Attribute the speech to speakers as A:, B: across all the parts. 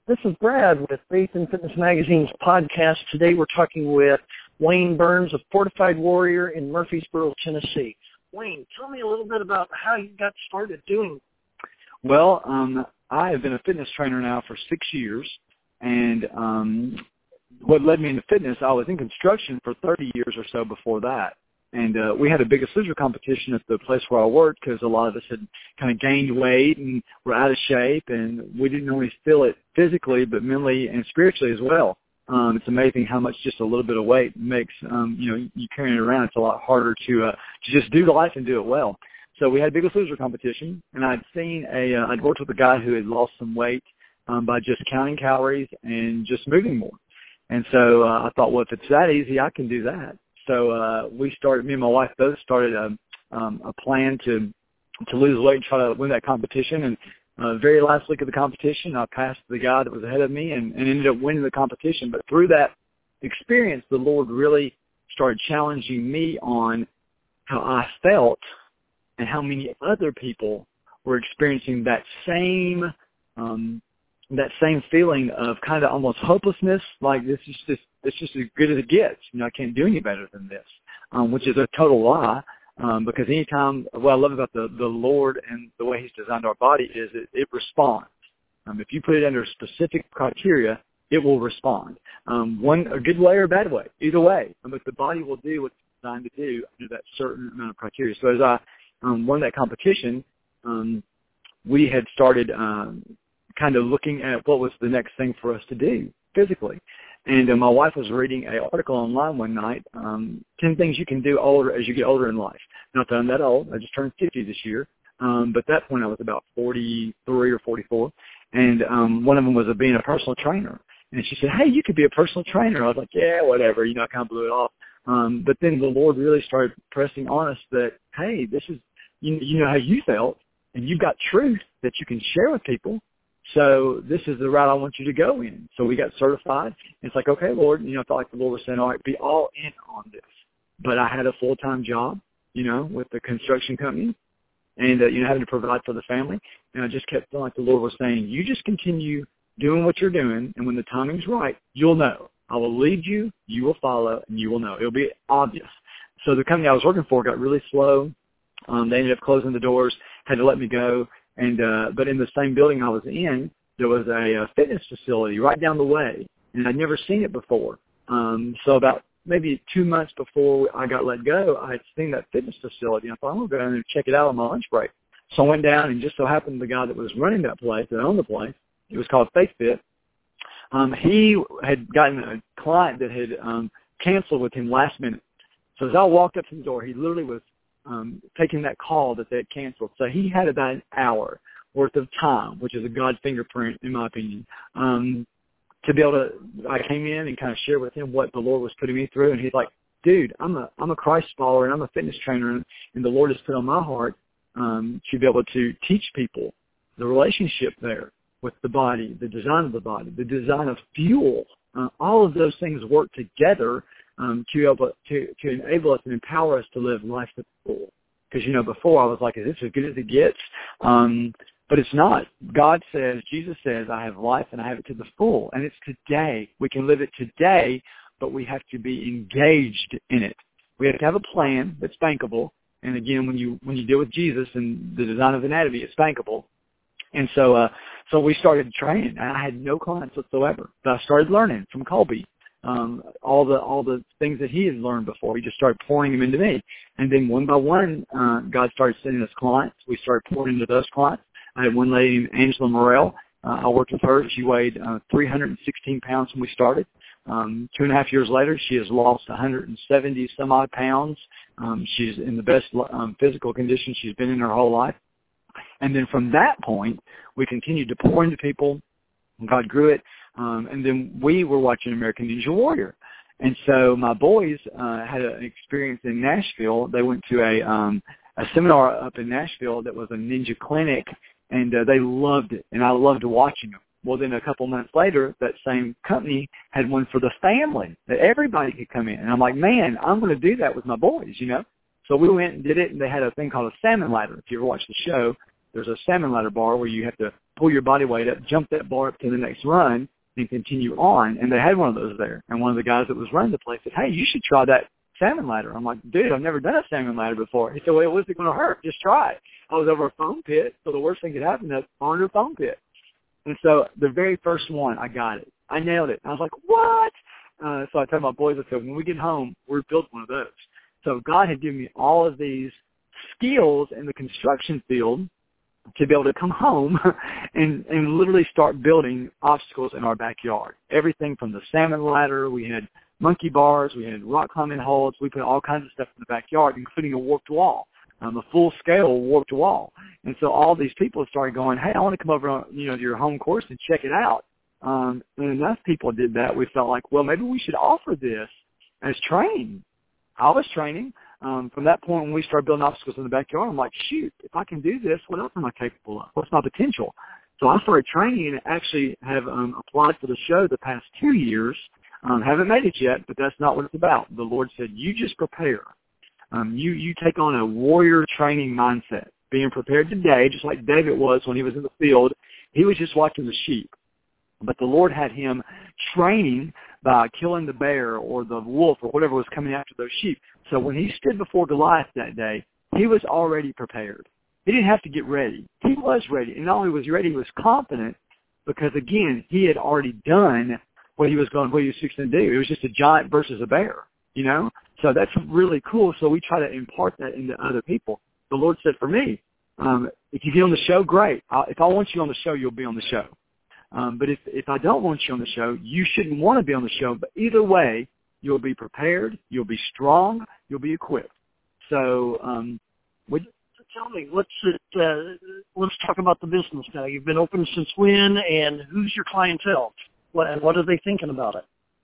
A: This is Brad with Faith and Fitness Magazine's podcast. Today we're talking with Wayne Burns, a Fortified Warrior in Murfreesboro, Tennessee. Wayne, tell me a little bit about how you got started doing.
B: Well, I have been a fitness trainer now for 6 years, and what led me into fitness, I was in construction for 30 years or so before that. And we had a Biggest Loser competition at the place where I worked because a lot of us had kind of gained weight and were out of shape, and we didn't always feel it physically, but mentally and spiritually as well. It's amazing how much just a little bit of weight makes, you carrying it around. It's a lot harder to just do life and do it well. So we had a Biggest Loser competition, and I'd worked with a guy who had lost some weight by just counting calories and just moving more. And so I thought, well, if it's that easy, I can do that. So me and my wife both started a plan to lose weight and try to win that competition. And very last week of the competition, I passed the guy that was ahead of me and ended up winning the competition. But through that experience, the Lord really started challenging me on how I felt and how many other people were experiencing that same feeling of kind of almost hopelessness, like it's just as good as it gets. I can't do any better than this, which is a total lie. Because what I love about the Lord and the way He's designed our body is it responds. If you put it under specific criteria, it will respond. A good way or a bad way, either way. But the body will do what it's designed to do under that certain amount of criteria. So as I won that competition, we had started kind of looking at what was the next thing for us to do physically. And my wife was reading an article online one night, 10 things you can do as you get older in life. Not that I'm that old. I just turned 50 this year. But at that point I was about 43 or 44. And one of them was being a personal trainer. And she said, hey, you could be a personal trainer. I was like, yeah, whatever. I kind of blew it off. But then the Lord really started pressing on us that, hey, this is, you know how you felt, and you've got truth that you can share with people. So this is the route I want you to go in. So we got certified. And it's like, okay, Lord, I felt like the Lord was saying, all right, be all in on this. But I had a full-time job, with the construction company and, having to provide for the family. And I just kept feeling like the Lord was saying, you just continue doing what you're doing. And when the timing's right, you'll know. I will lead you, you will follow, and you will know. It'll be obvious. So the company I was working for got really slow. They ended up closing the doors, had to let me go. And but in the same building I was in, there was a fitness facility right down the way, and I'd never seen it before. So about maybe 2 months before I got let go, I had seen that fitness facility, and I thought, I'm going to go down and check it out on my lunch break. So I went down, and just so happened the guy that was running that place, that owned the place, it was called Faith Fit, he had gotten a client that had canceled with him last minute. So as I walked up to the door, he literally was taking that call that they had canceled. So he had about an hour worth of time, which is a God fingerprint, in my opinion, to be able to, I came in and kind of shared with him what the Lord was putting me through. And he's like, dude, I'm a Christ follower and I'm a fitness trainer, and the Lord has put on my heart to be able to teach people the relationship there with the body, the design of the body, the design of fuel. All of those things work together to enable us and empower us to live life to the full. Because, before I was like, is this as good as it gets? But it's not. God says, Jesus says, I have life and I have it to the full. And it's today. We can live it today, but we have to be engaged in it. We have to have a plan that's bankable. And again, when you deal with Jesus and the design of anatomy, it's bankable. And so we started training. I had no clients whatsoever, but I started learning from Colby. All the things that he had learned before. He just started pouring them into me. And then one by one, God started sending us clients. We started pouring into those clients. I had one lady named Angela Morrell. I worked with her. She weighed 316 pounds when we started. 2.5 years later, she has lost 170 some odd pounds. She's in the best physical condition she's been in her whole life. And then from that point, we continued to pour into people. God grew it. And then we were watching American Ninja Warrior. And so my boys had an experience in Nashville. They went to a seminar up in Nashville that was a ninja clinic, and they loved it. And I loved watching them. Well, then a couple months later, that same company had one for the family that everybody could come in. And I'm like, man, I'm going to do that with my boys, So we went and did it, and they had a thing called a salmon ladder. If you ever watched the show, there's a salmon ladder bar where you have to pull your body weight up, jump that bar up to the next run, and continue on. And they had one of those there. And one of the guys that was running the place said, hey, you should try that salmon ladder. I'm like, dude, I've never done a salmon ladder before. He said, well, what's it going to hurt? Just try it. I was over a foam pit, so the worst thing that could happen is fall into a foam pit. And so the very first one, I got it. I nailed it. I was like, what? So I told my boys, I said, when we get home, we're built one of those. So God had given me all of these skills in the construction field to be able to come home and literally start building obstacles in our backyard. Everything from the salmon ladder, we had monkey bars, we had rock climbing holds, we put all kinds of stuff in the backyard, including a warped wall, a full-scale warped wall. And so all these people started going, hey, I want to come over on, to your home course and check it out. And enough people did that, we felt like, well, maybe we should offer this as training. I was training. From that point when we started building obstacles in the backyard, I'm like, shoot, if I can do this, what else am I capable of? What's my potential? So I started training and actually have applied for the show the past 2 years. Haven't made it yet, but that's not what it's about. The Lord said, you just prepare. You take on a warrior training mindset, being prepared today, just like David was when he was in the field. He was just watching the sheep. But the Lord had him training by killing the bear or the wolf or whatever was coming after those sheep. So when he stood before Goliath that day, he was already prepared. He didn't have to get ready. He was ready. And not only was he ready, he was confident because, again, he had already done what he was fixing to do. It was just a giant versus a bear, So that's really cool. So we try to impart that into other people. The Lord said for me, if you get on the show, great. If I want you on the show, you'll be on the show. But if I don't want you on the show, you shouldn't want to be on the show. But either way, you'll be prepared, you'll be strong, you'll be equipped. So
A: tell me, let's talk about the business now. You've been open since when, and who's your clientele? What are they thinking about it?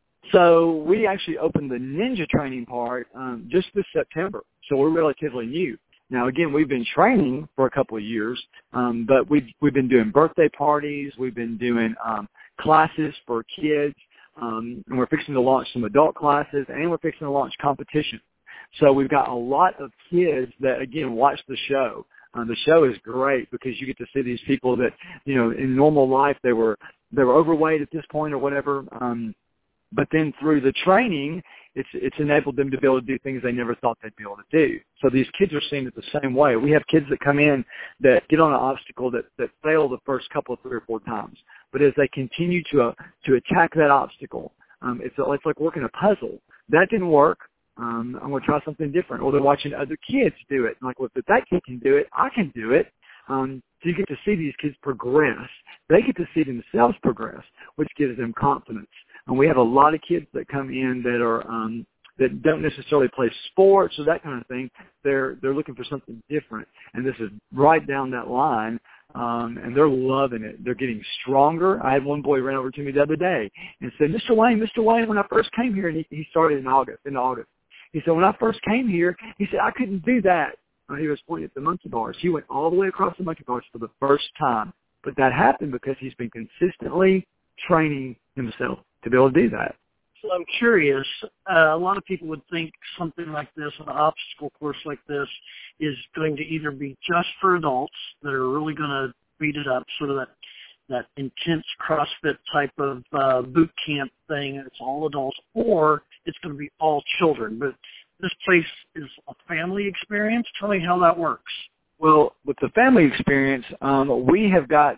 B: So we actually opened the ninja training part just this September. So we're relatively new. Now, again, we've been training for a couple of years, but we've been doing birthday parties. We've been doing classes for kids, and we're fixing to launch some adult classes, and we're fixing to launch competition. So we've got a lot of kids that, again, watch the show. The show is great because you get to see these people that, in normal life they were overweight at this point or whatever. But then through the training, it's enabled them to be able to do things they never thought they'd be able to do. So these kids are seeing it the same way. We have kids that come in that get on an obstacle that fail the first couple of 3 or 4 times. But as they continue to attack that obstacle, it's like working a puzzle. That didn't work. I'm going to try something different. Or they're watching other kids do it. Like, well, if that kid can do it, I can do it. So you get to see these kids progress. They get to see themselves progress, which gives them confidence. And we have a lot of kids that come in that are that don't necessarily play sports or that kind of thing. They're looking for something different, and this is right down that line. And they're loving it. They're getting stronger. I had one boy ran over to me the other day and said, Mr. Wayne, when I first came here, and he started in August. He said, when I first came here, he said, I couldn't do that. He was pointing at the monkey bars. He went all the way across the monkey bars for the first time. But that happened because he's been consistently training himself to be able to do that.
A: So I'm curious, a lot of people would think something like this, an obstacle course like this, is going to either be just for adults that are really going to beat it up, sort of that intense CrossFit type of boot camp thing, it's all adults, or it's going to be all children. But this place is a family experience. Tell me how that works.
B: Well, with the family experience, we have got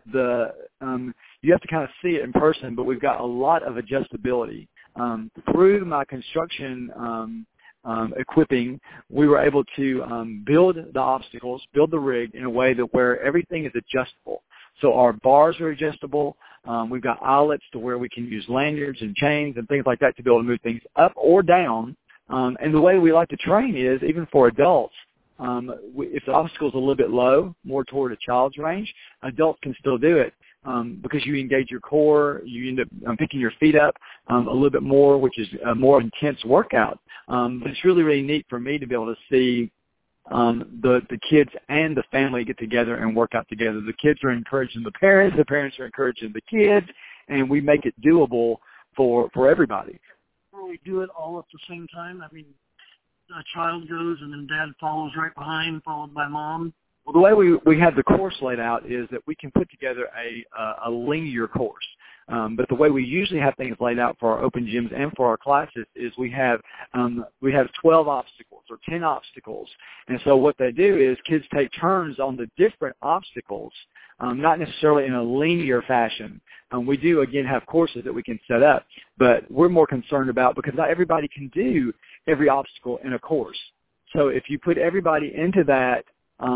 B: you have to kind of see it in person, but we've got a lot of adjustability. Through my construction equipping, we were able to build the obstacles, build the rig in a way that where everything is adjustable. So our bars are adjustable. We've got eyelets to where we can use lanyards and chains and things like that to be able to move things up or down. And the way we like to train is, even for adults, if the obstacle is a little bit low, more toward a child's range, adults can still do it because you engage your core. You end up picking your feet up a little bit more, which is a more intense workout. But it's really, really neat for me to be able to see the kids and the family get together and work out together. The kids are encouraging the parents are encouraging the kids, and we make it doable for everybody.
A: We do it all at the same time. I mean, a child goes and then dad follows right behind, followed by mom.
B: Well, the way we have the course laid out is that we can put together a linear course. But the way we usually have things laid out for our open gyms and for our classes is we have 12 obstacles or 10 obstacles. And so what they do is kids take turns on the different obstacles, not necessarily in a linear fashion. We do, again, have courses that we can set up, but we're more concerned about because not everybody can do every obstacle in a course. So if you put everybody into that,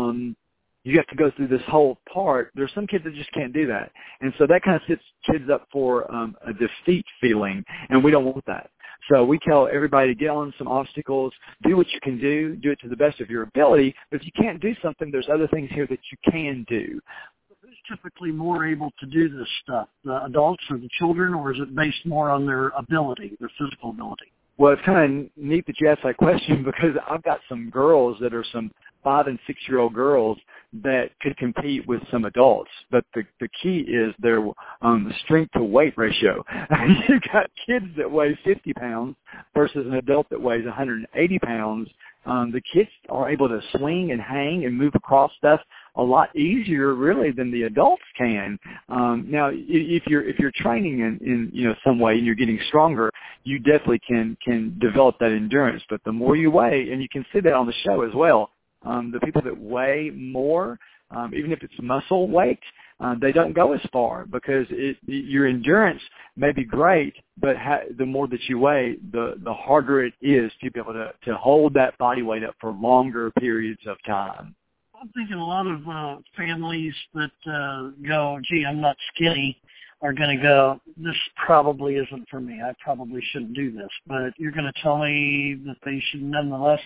B: you have to go through this whole part. There's some kids that just can't do that. And so that kind of sets kids up for a defeat feeling, and we don't want that. So we tell everybody to get on some obstacles, do what you can do it to the best of your ability. But if you can't do something, there's other things here that you can do.
A: Who's typically more able to do this stuff, the adults or the children, or is it based more on their ability, their physical ability?
B: Well, it's kind of neat that you asked that question because I've got some girls that are some 5- and 6-year-old girls that could compete with some adults. But the key is their strength to weight ratio. You've got kids that weigh 50 pounds versus an adult that weighs 180 pounds. The kids are able to swing and hang and move across stuff a lot easier, really, than the adults can. Now, if you're training in some way and you're getting stronger, you definitely can develop that endurance. But the more you weigh, and you can see that on the show as well, the people that weigh more, even if it's muscle weight, they don't go as far because your endurance may be great, but the more that you weigh, the harder it is to be able to hold that body weight up for longer periods of time.
A: I'm thinking a lot of families that go, gee, I'm not skinny, are going to go, this probably isn't for me. I probably shouldn't do this. But you're going to tell me that they should nonetheless.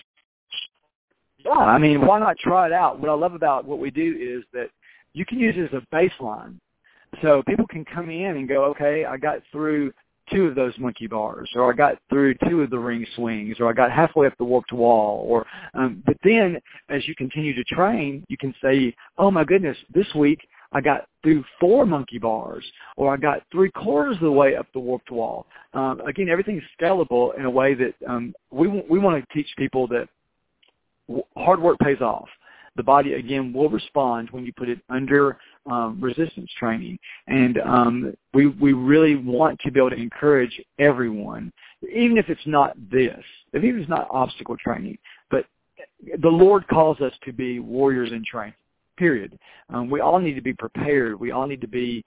B: Yeah, I mean, why not try it out? What I love about what we do is that you can use it as a baseline. So people can come in and go, okay, I got through 2 of those monkey bars, or I got through 2 of the ring swings, or I got halfway up the warped wall. Or, but then as you continue to train, you can say, oh, my goodness, this week I got through 4 monkey bars, or I got 3/4 of the way up the warped wall. Again, everything's scalable in a way that we want to teach people that hard work pays off. The body, again, will respond when you put it under resistance training. And we really want to be able to encourage everyone, even if it's not this, even if it's not obstacle training. But the Lord calls us to be warriors in training, period. We all need to be prepared. We all need to be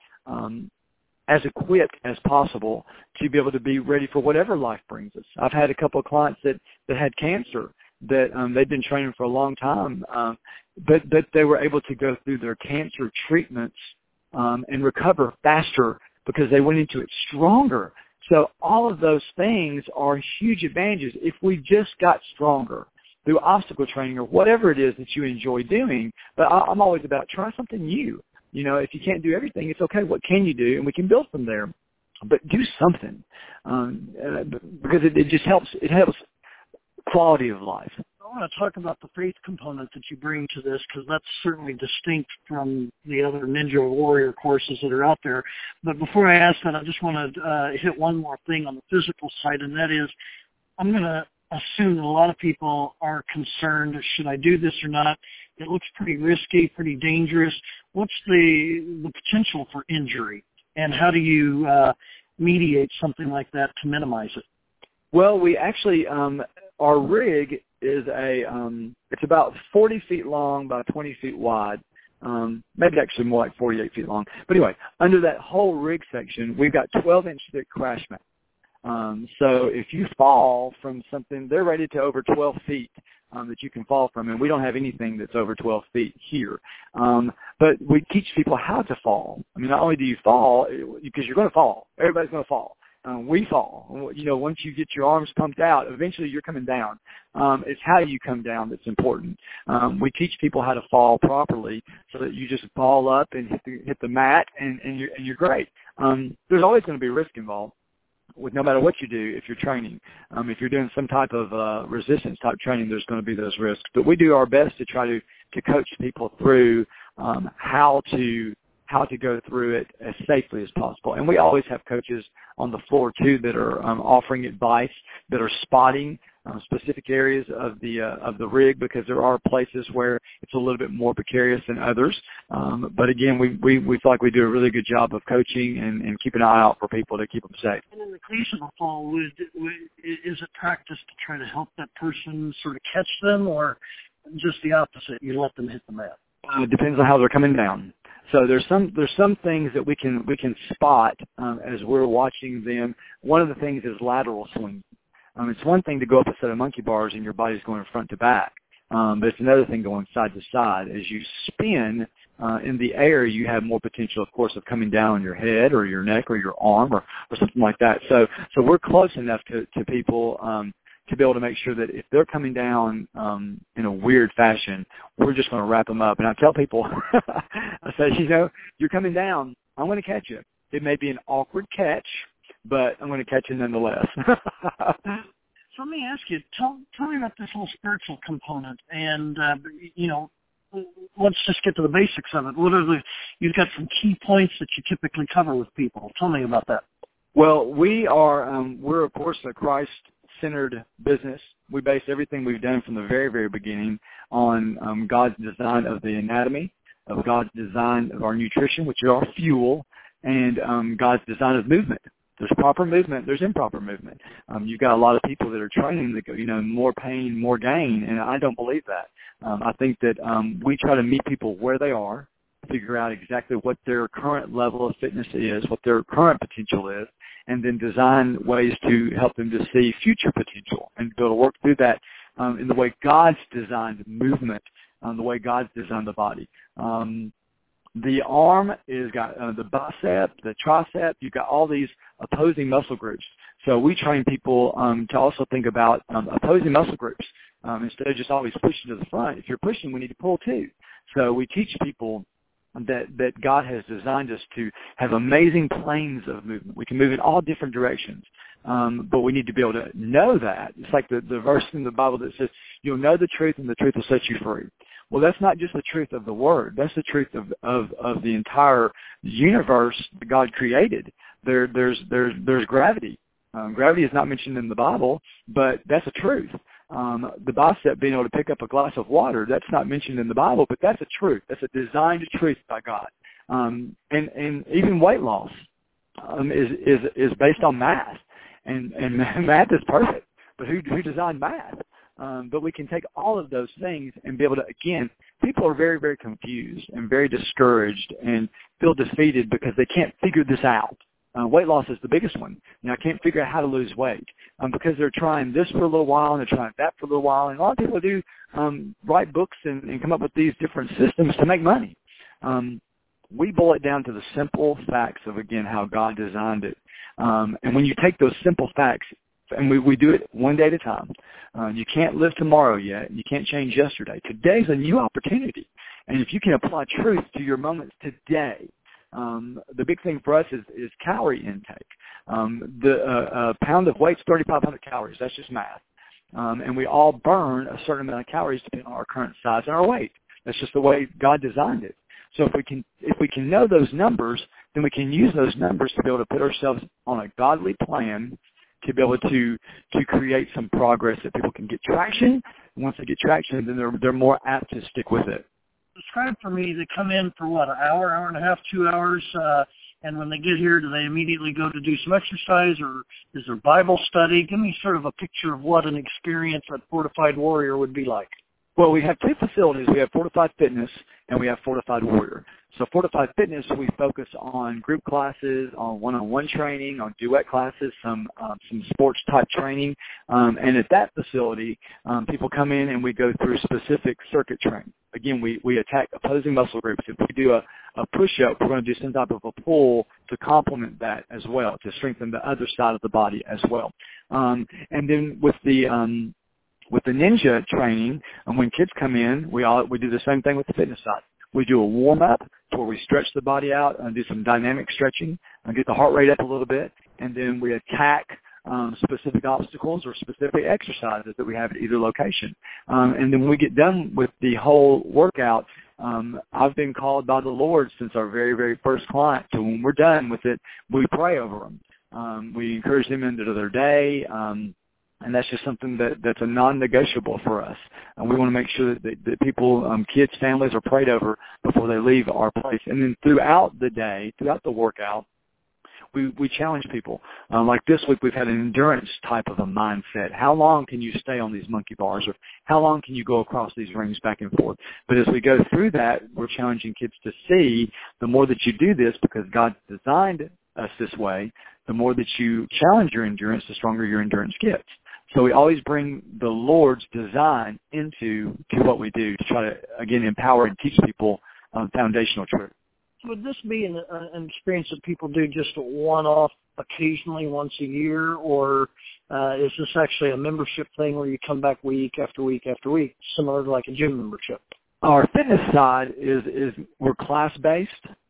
B: as equipped as possible to be able to be ready for whatever life brings us. I've had a couple of clients that had cancer, that they've been training for a long time, but they were able to go through their cancer treatments and recover faster because they went into it stronger. So all of those things are huge advantages if we just got stronger through obstacle training or whatever it is that you enjoy doing. But I'm always about try something new. If you can't do everything, it's okay. What can you do? And we can build from there. But do something because it just helps. It helps quality of life.
A: I want to talk about the faith component that you bring to this because that's certainly distinct from the other Ninja Warrior courses that are out there. But before I ask that, I just want to hit one more thing on the physical side, and that is I'm going to assume that a lot of people are concerned, should I do this or not? It looks pretty risky, pretty dangerous. What's the potential for injury, and how do you mediate something like that to minimize it?
B: Well, we actually our rig is it's about 40 feet long by 20 feet wide, maybe actually more like 48 feet long. But anyway, under that whole rig section, we've got 12-inch thick crash mats. So if you fall from something, they're rated to over 12 feet that you can fall from, and we don't have anything that's over 12 feet here. But we teach people how to fall. I mean, not only do you fall, because you're going to fall. Everybody's going to fall. We fall. Once you get your arms pumped out, eventually you're coming down. It's how you come down that's important. We teach people how to fall properly so that you just fall up and hit the mat, and you're great. There's always going to be risk involved with no matter what you do if you're training. If you're doing some type of resistance type training, there's going to be those risks. But we do our best to try to coach people through how to go through it as safely as possible. And we always have coaches on the floor, too, that are offering advice, that are spotting specific areas of the rig, because there are places where it's a little bit more precarious than others. But again, we feel like we do a really good job of coaching and keeping an eye out for people to keep them safe.
A: And in the case of a fall, is it practice to try to help that person sort of catch them, or just the opposite? You let them hit the mat?
B: It depends on how they're coming down. So there's some things that we can spot as we're watching them. One of the things is lateral swing. It's one thing to go up a set of monkey bars and your body's going front to back, but it's another thing going side to side. As you spin in the air, you have more potential, of course, of coming down on your head or your neck or your arm or something like that. So we're close enough to people to be able to make sure that if they're coming down in a weird fashion, we're just going to wrap them up. And I tell people, I say, you're coming down, I'm going to catch you. It may be an awkward catch, but I'm going to catch you nonetheless.
A: So let me ask you, tell me about this whole spiritual component. And, let's just get to the basics of it. You've got some key points that you typically cover with people. Tell me about that.
B: Well, we're of course a Christ-centered business. We base everything we've done from the very, very beginning on God's design of the anatomy, of God's design of our nutrition, which is our fuel, and God's design of movement. There's proper movement. There's improper movement. You've got a lot of people that are training that go, more pain, more gain, and I don't believe that. I think that we try to meet people where they are, figure out exactly what their current level of fitness is, what their current potential is, and then design ways to help them to see future potential and be able to work through that in the way God's designed movement, the way God's designed the body. The arm is got the bicep, the tricep. You've got all these opposing muscle groups. So we train people to also think about opposing muscle groups instead of just always pushing to the front. If you're pushing, we need to pull too. So we teach people that God has designed us to have amazing planes of movement. We can move in all different directions, but we need to be able to know that. It's like the verse in the Bible that says, you'll know the truth and the truth will set you free. Well, that's not just the truth of the Word. That's the truth of the entire universe that God created. There's gravity. Gravity is not mentioned in the Bible, but that's a truth. The bicep being able to pick up a glass of water, that's not mentioned in the Bible, but that's a truth. That's a designed truth by God. And even weight loss is based on math, and math is perfect. But who designed math? But we can take all of those things and be able to, again, people are very, very confused and very discouraged and feel defeated because they can't figure this out. Weight loss is the biggest one. I can't figure out how to lose weight because they're trying this for a little while and they're trying that for a little while. And a lot of people do write books and come up with these different systems to make money. We boil it down to the simple facts of, again, how God designed it. And when you take those simple facts, and we do it one day at a time. You can't live tomorrow yet. You can't change yesterday. Today's a new opportunity. And if you can apply truth to your moments today, the big thing for us is calorie intake. A pound of weight is 3,500 calories. That's just math. And we all burn a certain amount of calories depending on our current size and our weight. That's just the way God designed it. So if we can know those numbers, then we can use those numbers to be able to put ourselves on a godly plan to be able to create some progress that people can get traction. And once they get traction, then they're more apt to stick with it.
A: Describe for me, they come in for what, an hour, hour and a half, 2 hours, and when they get here, do they immediately go to do some exercise, or is there Bible study? Give me sort of a picture of what an experience at Fortified Warrior would be like.
B: Well, we have two facilities. We have Fortified Fitness and we have Fortified Warrior. So Fortified Fitness, we focus on group classes, on one-on-one training, on duet classes, some sports-type training. And at that facility, people come in and we go through specific circuit training. Again, we attack opposing muscle groups. If we do a push-up, we're going to do some type of a pull to complement that as well, to strengthen the other side of the body as well. And then with the ninja training, when kids come in, we do the same thing with the fitness side. We do a warm-up where we stretch the body out and do some dynamic stretching and get the heart rate up a little bit, and then we attack specific obstacles or specific exercises that we have at either location. And then when we get done with the whole workout, I've been called by the Lord since our very, very first client. So when we're done with it, we pray over them. We encourage them into their day. And that's just something that's a non-negotiable for us. And we want to make sure that people, kids, families are prayed over before they leave our place. And then throughout the day, throughout the workout, we challenge people. Like this week, we've had an endurance type of a mindset. How long can you stay on these monkey bars? Or how long can you go across these rings back and forth? But as we go through that, we're challenging kids to see the more that you do this, because God designed us this way, the more that you challenge your endurance, the stronger your endurance gets. So we always bring the Lord's design to what we do to try to, again, empower and teach people foundational truth.
A: Would this be an experience that people do just one-off occasionally once a year, or is this actually a membership thing where you come back week after week after week, similar to like a gym membership? Our
B: fitness side is we're class-based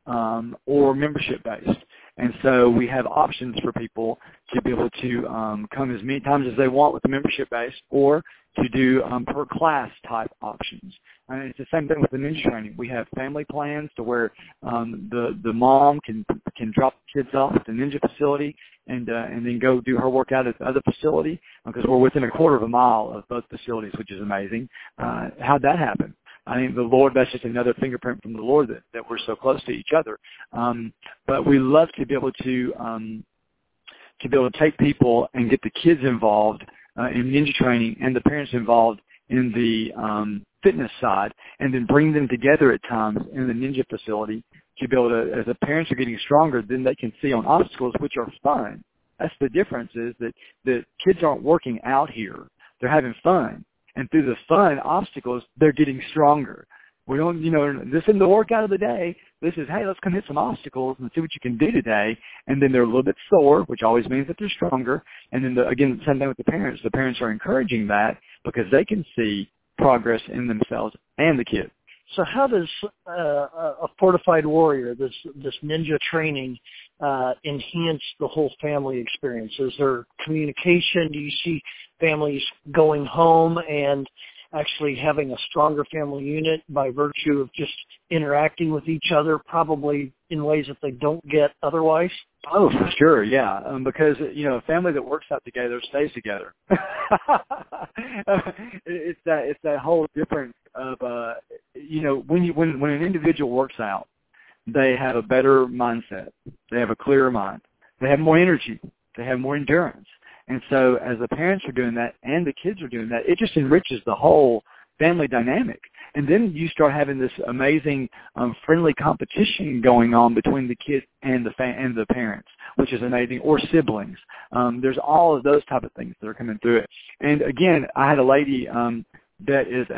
B: or membership-based. And so we have options for people to be able to come as many times as they want with the membership base, or to do per class type options. And it's the same thing with the ninja training. We have family plans to where the mom can drop the kids off at the ninja facility and then go do her workout at the other facility, because we're within a quarter of a mile of both facilities, which is amazing. How'd that happen? I think the Lord, that's just another fingerprint from the Lord that we're so close to each other. But we love to be able to take people and get the kids involved in ninja training and the parents involved in the fitness side, and then bring them together at times in the ninja facility to be able to, as the parents are getting stronger, then they can see on obstacles, which are fun. That's the difference, is that the kids aren't working out here. They're having fun. And through the fun obstacles, they're getting stronger. We don't, this isn't the workout of the day. This is, hey, let's come hit some obstacles and see what you can do today. And then they're a little bit sore, which always means that they're stronger. And then, again, same thing with the parents. The parents are encouraging that because they can see progress in themselves and the kids.
A: So how does a fortified warrior, this ninja training, enhance the whole family experience? Is there communication? Do you see families going home and actually having a stronger family unit by virtue of just interacting with each other, probably in ways that they don't get otherwise?
B: Oh, for sure, yeah. Because, a family that works out together stays together. It's that whole difference of, when an individual works out, they have a better mindset. They have a clearer mind. They have more energy. They have more endurance. And so as the parents are doing that and the kids are doing that, it just enriches the whole family dynamic. And then you start having this amazing friendly competition going on between the kids and the parents, which is amazing, or siblings. There's all of those type of things that are coming through it. And again, I had a lady that is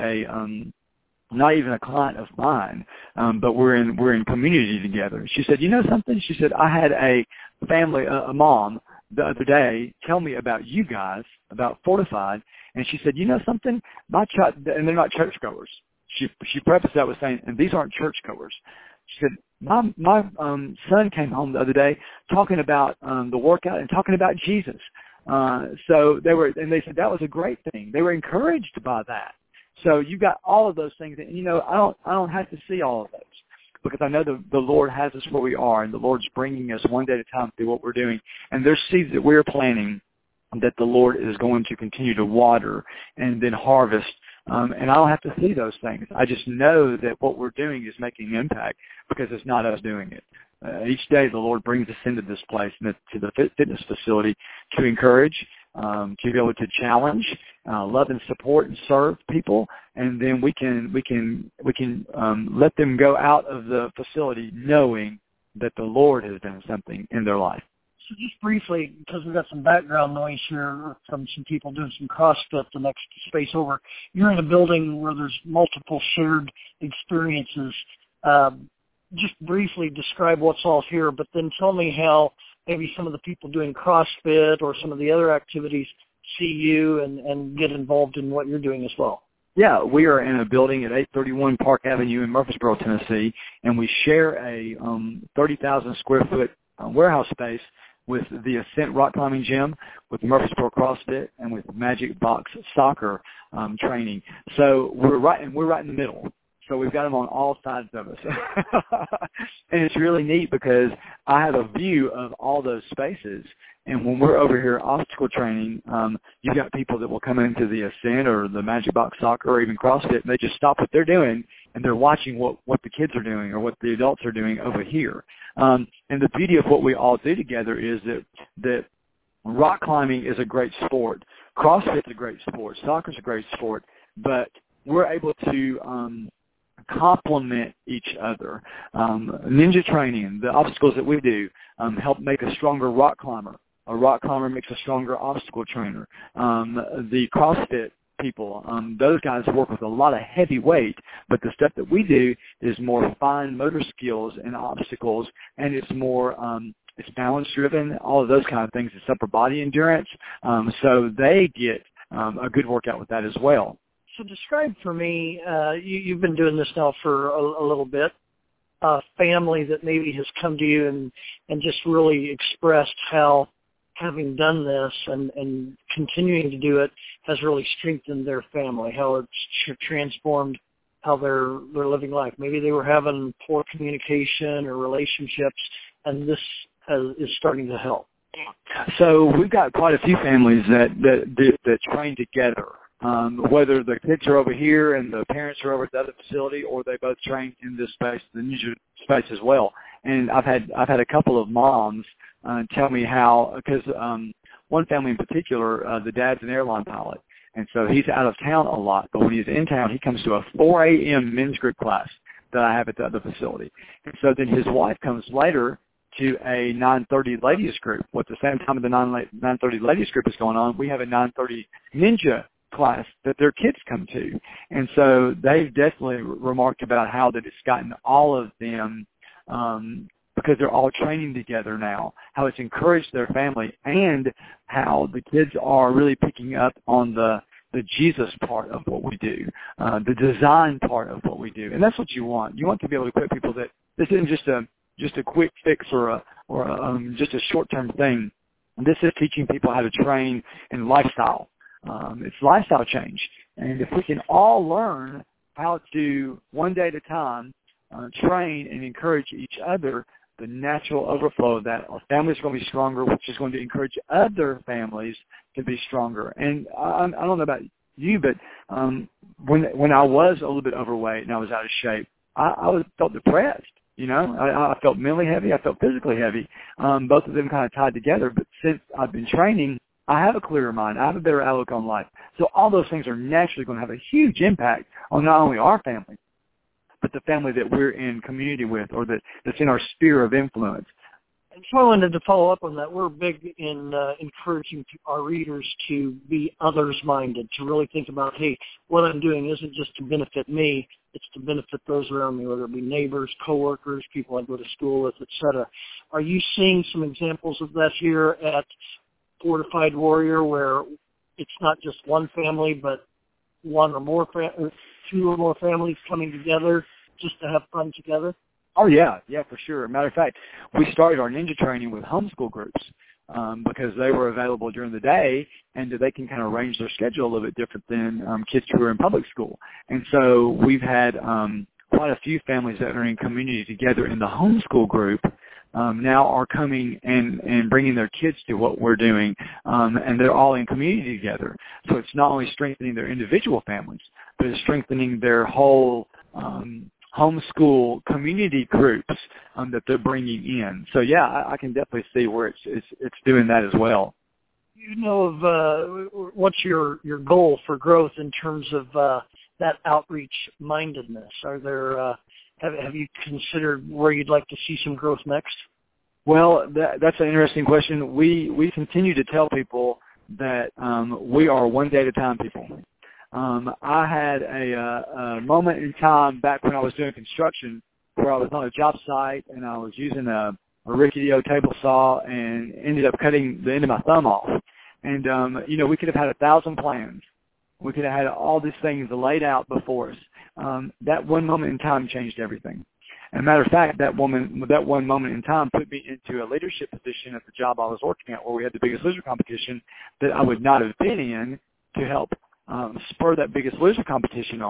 B: not even a client of mine, but we're in community together. She said, something? She said, I had a family, a mom, the other day tell me about you guys, about Fortified, and she said, something? And they're not churchgoers. She prefaced that with saying, and these aren't churchgoers. She said, my son came home the other day talking about the workout and talking about Jesus. So they said that was a great thing. They were encouraged by that. So you got all of those things, and I don't have to see all of those, because I know the Lord has us where we are, and the Lord's bringing us one day at a time through what we're doing. And there's seeds that we're planting that the Lord is going to continue to water and then harvest. And I don't have to see those things. I just know that what we're doing is making an impact, because it's not us doing it. Each day the Lord brings us into this place, to the fitness facility, to encourage, to be able to challenge, love and support and serve people, and then we can let them go out of the facility knowing that the Lord has done something in their life.
A: So just briefly, because we've got some background noise here from some people doing some CrossFit the next space over, you're in a building where there's multiple shared experiences. Just briefly describe what's all here, but then tell me how maybe some of the people doing CrossFit or some of the other activities see you and get involved in what you're doing as well.
B: Yeah, we are in a building at 831 Park Avenue in Murfreesboro, Tennessee, and we share a 30,000 square foot warehouse space with the Ascent Rock Climbing Gym, with Murfreesboro CrossFit, and with Magic Box Soccer training. So we're right in the middle. So we've got them on all sides of us. And it's really neat because I have a view of all those spaces. And when we're over here obstacle training, you've got people that will come into the Ascent or the Magic Box Soccer or even CrossFit, and they just stop what they're doing, and they're watching what the kids are doing or what the adults are doing over here. And the beauty of what we all do together is that rock climbing is a great sport. CrossFit's a great sport. Soccer's a great sport. But we're able to complement each other. Ninja training, the obstacles that we do, help make a stronger rock climber. A rock climber makes a stronger obstacle trainer. The CrossFit people, those guys work with a lot of heavy weight, but the stuff that we do is more fine motor skills and obstacles, and it's more it's balance-driven, all of those kind of things. It's upper body endurance, so they get a good workout with that as well.
A: So describe for me, you've been doing this now for a little bit, a family that maybe has come to you and just really expressed how having done this and continuing to do it has really strengthened their family, how it's transformed how they're living life. Maybe they were having poor communication or relationships, and this is starting to help.
B: So we've got quite a few families that train together. Whether the kids are over here and the parents are over at the other facility, or they both train in this space, the ninja space as well. And I've had a couple of moms tell me how, because one family in particular, the dad's an airline pilot, and so he's out of town a lot. But when he's in town, he comes to a 4 a.m. men's group class that I have at the other facility. And so then his wife comes later to a 9:30 ladies group. Well, at the same time the 9:30 ladies group is going on, we have a 9:30 ninja class that their kids come to. And so they've definitely remarked about how that it's gotten all of them, because they're all training together now, how it's encouraged their family, and how the kids are really picking up on the Jesus part of what we do, the design part of what we do. And that's what you want. You want to be able to equip people that this isn't just a quick fix or just a short-term thing. This is teaching people how to train in lifestyle. It's lifestyle change. And if we can all learn how to, one day at a time, train and encourage each other, the natural overflow of that, our families are going to be stronger, which is going to encourage other families to be stronger. And I don't know about you, but when I was a little bit overweight and I was out of shape, I felt depressed. You know, I felt mentally heavy. I felt physically heavy. Both of them kind of tied together. But since I've been training, I have a clearer mind. I have a better outlook on life. So all those things are naturally going to have a huge impact on not only our family, but the family that we're in community with, or that's in our sphere of influence.
A: And so I wanted to follow up on that. We're big in encouraging our readers to be others-minded, to really think about, hey, what I'm doing isn't just to benefit me, it's to benefit those around me, whether it be neighbors, coworkers, people I go to school with, et cetera. Are you seeing some examples of that here at Fortified Warrior, where it's not just one family, but one or more, two or more families coming together just to have fun together?
B: Oh, yeah, for sure. Matter of fact, we started our ninja training with homeschool groups because they were available during the day, and they can kind of arrange their schedule a little bit different than kids who are in public school. And so we've had quite a few families that are in community together in the homeschool group now are coming and bringing their kids to what we're doing, and they're all in community together. So it's not only strengthening their individual families, but it's strengthening their whole homeschool community groups that they're bringing in. So yeah, I can definitely see where it's doing that as well.
A: You know of what's your goal for growth in terms of that outreach mindedness? Are there have you considered where you'd like to see some growth next?
B: Well, that's an interesting question. We continue to tell people that we are one day at a time people. I had a moment in time back when I was doing construction where I was on a job site and I was using a rickety old table saw and ended up cutting the end of my thumb off. And, we could have had 1,000 plans. We could have had all these things laid out before us. That one moment in time changed everything. As a matter of fact, that one moment in time put me into a leadership position at the job I was working at, where we had the Biggest Loser competition that I would not have been in to help spur that Biggest Loser competition on.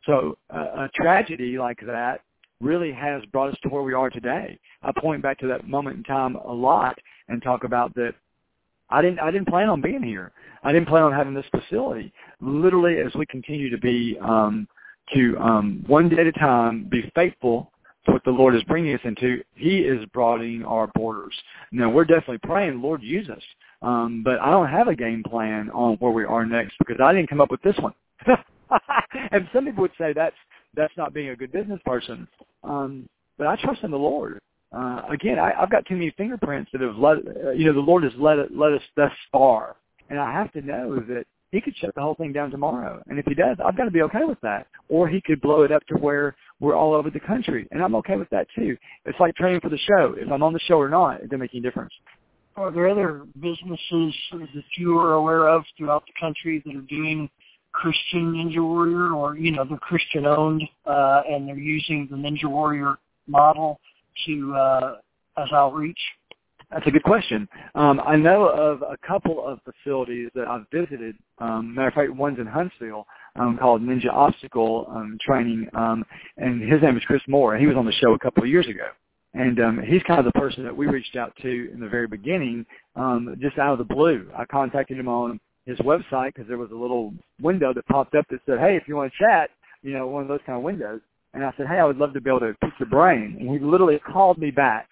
B: So a tragedy like that really has brought us to where we are today. I point back to that moment in time a lot and talk about that I didn't plan on being here. I didn't plan on having this facility. Literally, as we continue to be one day at a time, be faithful to what the Lord is bringing us into, He is broadening our borders. Now, we're definitely praying, Lord, use us. But I don't have a game plan on where we are next because I didn't come up with this one. And some people would say that's not being a good business person. But I trust in the Lord. Again, I've got too many fingerprints that have the Lord has let us thus far. And I have to know that He could shut the whole thing down tomorrow. And if He does, I've got to be okay with that. Or He could blow it up to where we're all over the country. And I'm okay with that too. It's like training for the show. If I'm on the show or not, it doesn't make any difference.
A: Are there other businesses that you are aware of throughout the country that are doing Christian Ninja Warrior, or, they're Christian-owned, and they're using the Ninja Warrior model as outreach?
B: That's a good question. I know of a couple of facilities that I've visited. Matter of fact, one's in Huntsville called Ninja Obstacle Training, and his name is Chris Moore. He was on the show a couple of years ago. And he's kind of the person that we reached out to in the very beginning, just out of the blue. I contacted him on his website because there was a little window that popped up that said, hey, if you want to chat, one of those kind of windows. And I said, hey, I would love to be able to pick your brain. And he literally called me back.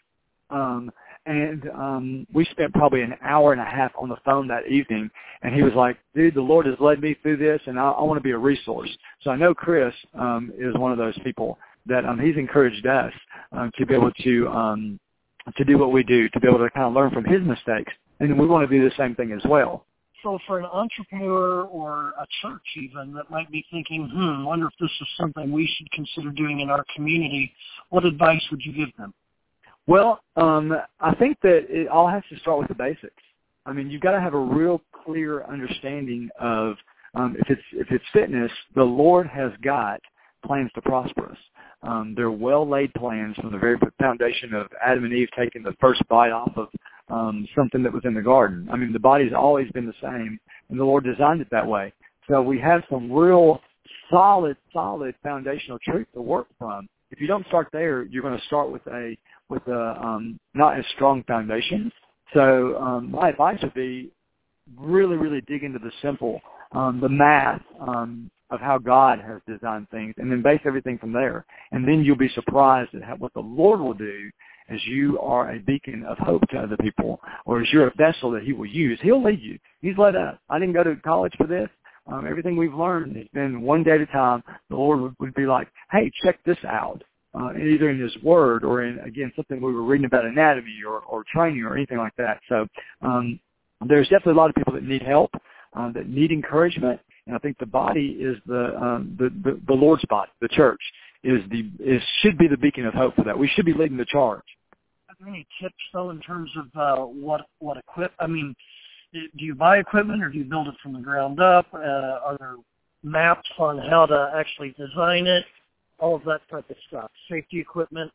B: And we spent probably an hour and a half on the phone that evening. And he was like, dude, the Lord has led me through this, and I want to be a resource. So I know Chris is one of those people that he's encouraged us to be able to do what we do, to be able to kind of learn from his mistakes. And we want to do the same thing as well.
A: So for an entrepreneur or a church even that might be thinking, wonder if this is something we should consider doing in our community, what advice would you give them?
B: Well, I think that it all has to start with the basics. I mean, you've got to have a real clear understanding of if it's fitness, the Lord has got plans to prosper us. They're well-laid plans from the very foundation of Adam and Eve taking the first bite off of something that was in the garden. I mean, the body's always been the same, and the Lord designed it that way. So we have some real solid foundational truth to work from. If you don't start there, you're going to start with a not as strong foundation. So my advice would be really dig into the simple, the math of how God has designed things, and then base everything from there. And then you'll be surprised at what the Lord will do as you are a beacon of hope to other people, or as you're a vessel that He will use. He'll lead you. He's led us. I didn't go to college for this. Everything we've learned has been one day at a time. The Lord would be like, hey, check this out. Either in His Word or in, again, something we were reading about anatomy or training or anything like that. So there's definitely a lot of people that need help, that need encouragement, and I think the body is the Lord's body. The church should be the beacon of hope for that. We should be leading the charge.
A: Are there any tips though in terms of what equip? I mean, do you buy equipment or do you build it from the ground up? Are there maps on how to actually design it? All of that type of stuff, safety equipment.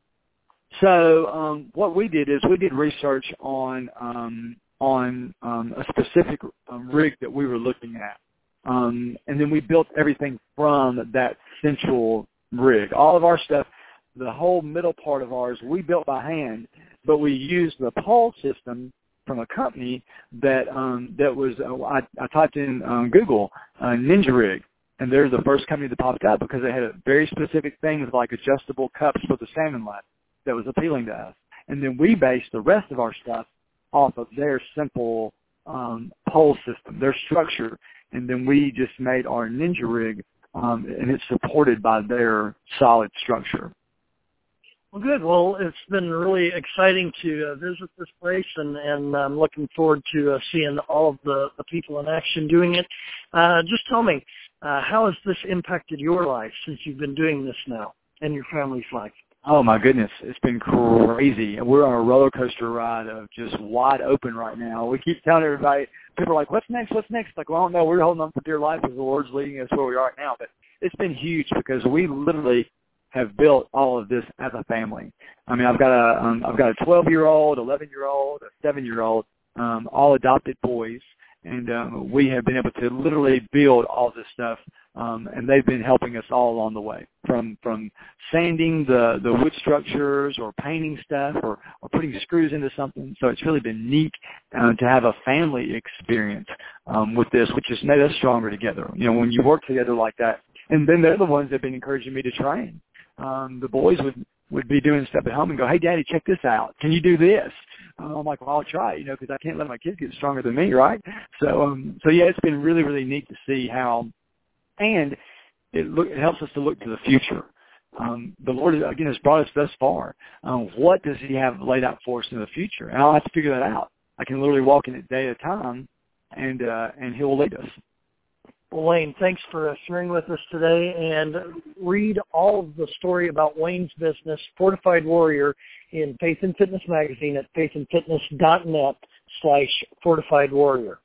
B: So what we did is we did research on a specific rig that we were looking at, and then we built everything from that central rig. All of our stuff, the whole middle part of ours, we built by hand, but we used the pole system from a company that was I typed in Google Ninja Rig. And they're the first company that popped up because they had a very specific things like adjustable cups for the salmon net that was appealing to us. And then we based the rest of our stuff off of their simple pole system, their structure. And then we just made our Ninja Rig, and it's supported by their solid structure.
A: Well, good. Well, it's been really exciting to visit this place, and I'm looking forward to seeing all of the people in action doing it. Just tell me, how has this impacted your life since you've been doing this now, and your family's life?
B: Oh, my goodness. It's been crazy. We're on a roller coaster ride of just wide open right now. We keep telling everybody, people are like, what's next? Like, well, I don't know. We're holding on for dear life as the Lord's leading us where we are right now. But it's been huge because we literally have built all of this as a family. I mean, I've got a 12-year-old, 11-year-old, a 7-year-old, all adopted boys. and we have been able to literally build all this stuff, and they've been helping us all along the way, from sanding the wood structures or painting stuff or putting screws into something. So it's really been neat to have a family experience with this, which has made us stronger together. You know, when you work together like that. And then they're the ones that have been encouraging me to train. The boys would be doing stuff at home and go, "Hey, Daddy, check this out. Can you do this?" I'm like, "Well, I'll try," you know, because I can't let my kids get stronger than me, right? So yeah, it's been really, really neat to see how, and it helps us to look to the future. The Lord, again, has brought us thus far. What does He have laid out for us in the future? And I'll have to figure that out. I can literally walk in it day at a time, and He will lead us.
A: Well, Wayne, thanks for sharing with us today, and read all of the story about Wayne's business, Fortified Warrior, in Faith and Fitness magazine at faithandfitness.net/Fortified Warrior.